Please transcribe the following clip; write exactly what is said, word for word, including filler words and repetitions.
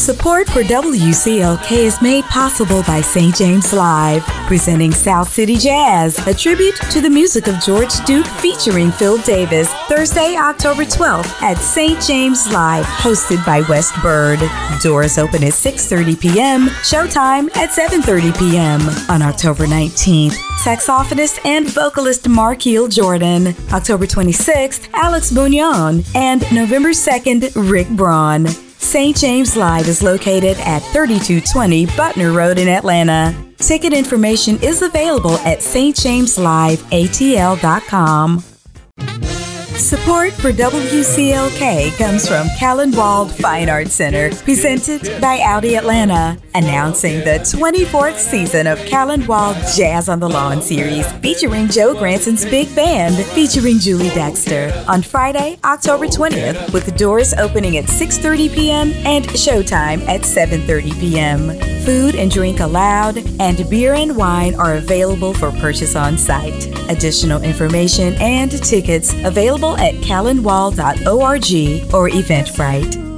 Support for W C L K is made possible by Saint James Live, presenting South City Jazz, a tribute to the music of George Duke featuring Phil Davis, Thursday, October twelfth at Saint James Live, hosted by West Bird. Doors open at six thirty p.m., showtime at seven thirty p.m. On October nineteenth, saxophonist and vocalist Markeel Jordan. October twenty-sixth, Alex Bugnon. And November second, Rick Braun. Saint James Live is located at thirty-two twenty Butner Road in Atlanta. Ticket information is available at s t james live a t l dot com. Support for W C L K comes from Callan-Wald Fine Arts Center, presented by Audi Atlanta, announcing the twenty-fourth season of Callan-Wald Jazz on the Lawn series, featuring Joe Granson's Big Band, featuring Julie Dexter, on Friday, October twentieth, with doors opening at six thirty p.m. and showtime at seven thirty p.m. Food and drink allowed, and beer and wine are available for purchase on site. Additional information and tickets available at callanwald dot org or Eventbrite.